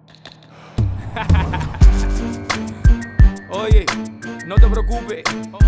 Oye, no te preocupes,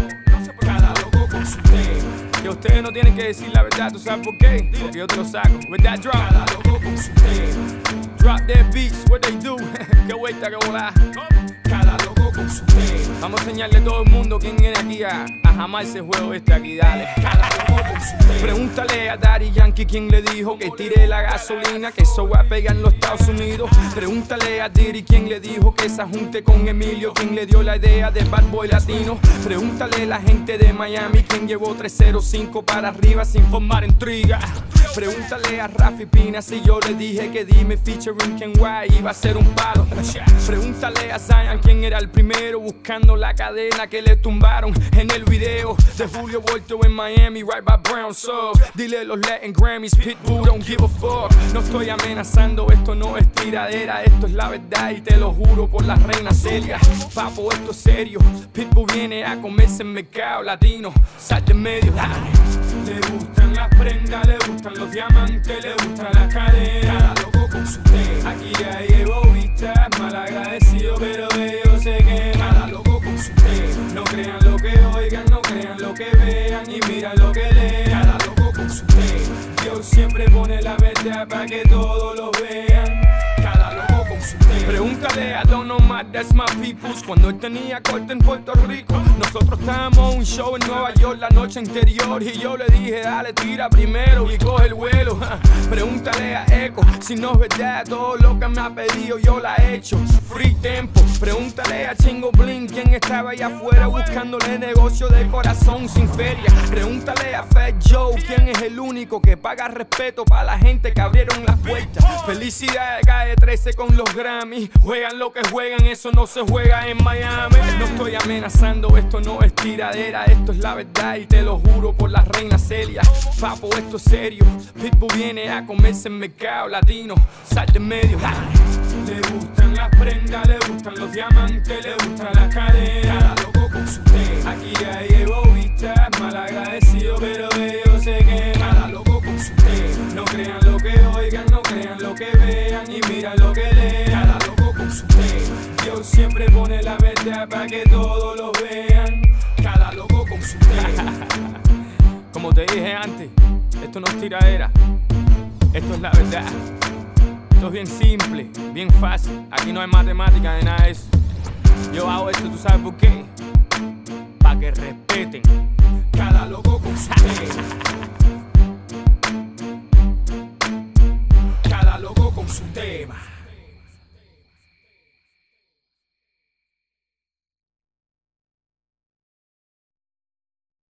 cada loco con su tema. Que ustedes no tienen que decir la verdad, ¿tú sabes por qué? Porque yo te lo saco. With that drop, cada loco con su tema. Drop their beats, what they do. Qué vuelta que volá. Cada loco con su tema. Vamos a enseñarle a todo el mundo quién viene aquí a jamás ese juego aquí, dale. Cada loco con su tema. Pregúntale a Daddy Yankee quién le dijo que tire la gasolina, que eso va a pegar en los Estados Unidos. Pregúntale a Diddy quién le dijo que se junte con Emilio, quién le dio la idea de Bad Boy Latino. Pregúntale a la gente de Miami quién llevó 305 para arriba sin formar intriga. Pregúntale a Rafi Pina si yo le dije que Dime featuring Ken White iba a ser un palo. Pregúntale a Zion quién era el primero buscando la cadena que le tumbaron en el video de Julio Volto en Miami, right by Brown Sub. Dile los Latin Grammys, Pitbull don't give a fuck. No estoy amenazando, esto no es tiradera, esto es la verdad y te lo juro por la reina Celia. Papo, esto es serio, Pitbull viene a comerse el mercado latino. Sal de medio, dale. Le gustan las prendas, le gustan los diamantes, le gusta la cadena. Cada loco con su tema. Aquí ya llevo vistas, mal agradecido, pero ellos se queman. Cada loco con su tema. No crean lo que oigan, no crean lo que vean y mira lo que lean. Cada loco con su tema. Dios siempre pone la verdad para que todos lo vean. Cada loco con su tema. Pregúntale a Don Omar, that's my peoples. Cuando él tenía corte en Puerto Rico, nosotros estábamos en un show en Nueva York la noche anterior y yo le dije, dale, tira primero y coge el vuelo. Pregúntale a Echo si no es verdad todo lo que me ha pedido, yo la he hecho. Free Tempo. Pregúntale a Chingo Bling quién estaba allá afuera buscándole negocio de corazón sin feria. Pregúntale a Fat Joe quién es el único que paga respeto para la gente que abrieron las puertas. Felicidades Calle 13 con los Grammy. Juegan lo que juegan, eso no se juega en Miami. No estoy amenazando, esto no es tiradera, esto es la verdad y te lo juro por la reina Celia. Papo, esto es serio, Pitbull viene a comerse el mercado latino. Sal de medio, dale. Le gustan las prendas, le gustan los diamantes, le gusta la cadena. Cada loco con su tema. Aquí ya llevo vistas, mal agradecido, pero ellos se queman. Cada loco con su tema. No crean lo que oigan, no crean lo que vean y mira lo que lean. Cada loco con su tema. Dios siempre pone la verdad para que todos lo vean. Cada loco con su tema. Como te dije antes, esto no es tiradera, esto es la verdad. Esto es bien simple, bien fácil. Aquí no hay matemática ni nada de eso. Yo hago esto, ¿tú sabes por qué? Pa' que respeten. Cada loco con su tema. Cada loco con su tema.